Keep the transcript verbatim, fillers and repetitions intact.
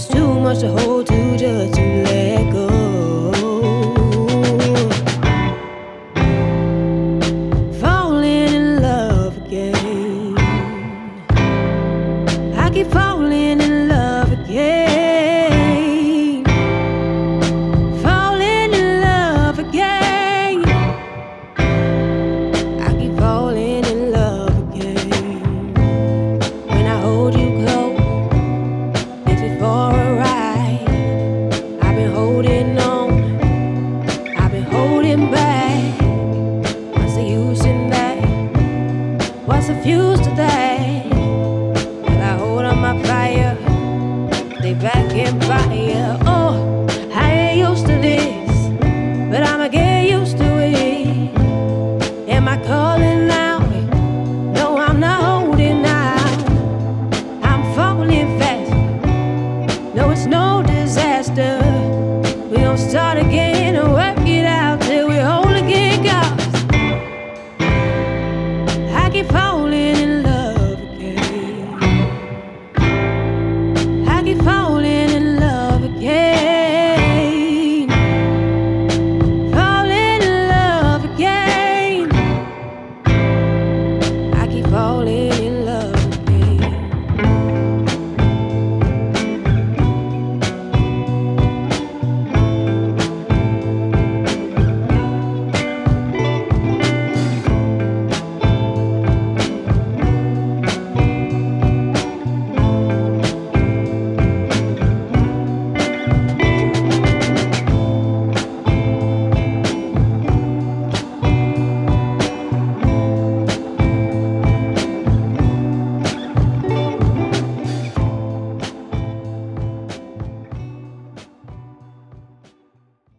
too much to hold to just to let go. Falling in love again. I keep falling in love again. Falling in love again. I keep falling in love again. When I hold you close, takes me for a ride. I've been holding on, I've been holding back. What's the use in that? What's the fuse to that? Well, I hold on my fire, stay back in fire. Oh.